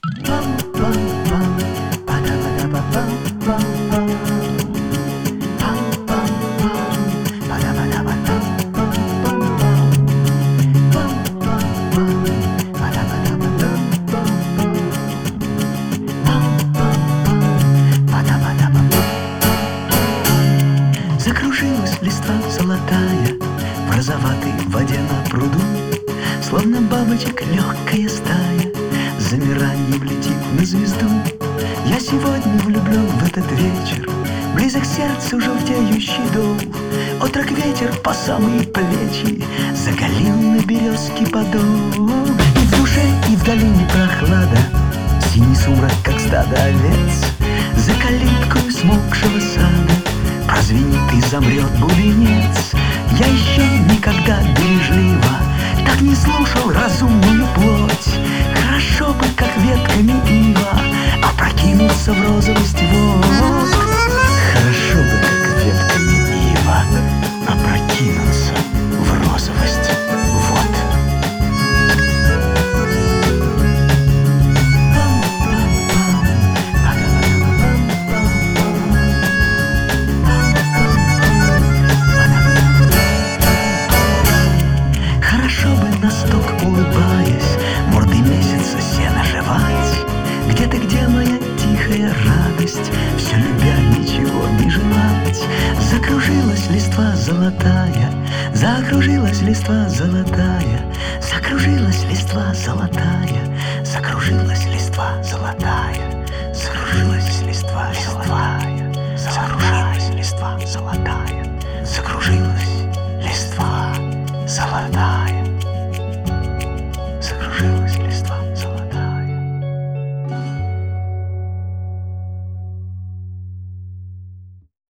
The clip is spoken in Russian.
Пам-пам-пам, па-да-ба-да-ба-пам-пам-пам. Пам-пам-пам, па-да-ба-да-ба-пам-пам-пам. Пам-пам-пам, па-да-ба-да-ба-пам-пам-пам. Пам-пам-пам, па-да-ба-да-ба-пам. Закружилась листва золотая в розоватой воде на пруду, словно бабочек легкая стая замиранием летит на звезду. Я сегодня влюблен в этот вечер, близок сердцу желтеющий дол. Отрок ветер по самые плечи заголил на березке подол. И в душе, и в долине прохлада, синий сумрак, как стадо овец. За калиткою смолкшего сада прозвенит и замрет бубенец. Я еще никогда бережливо так не слушал разумную плоть. Хорошо бы, как ветками ива, опрокинуться в розовость вод. Хорошо бы, как ветками ива, опрокинуться в розовость вод. Хорошо бы на стук, улыбаясь, мордой месяца сено жевать. Где ты, где моя тихая радость, все любя, ничего не желать. Закружилась листва золотая, закружилась листва золотая, закружилась листва золотая, закружилась листва золотая.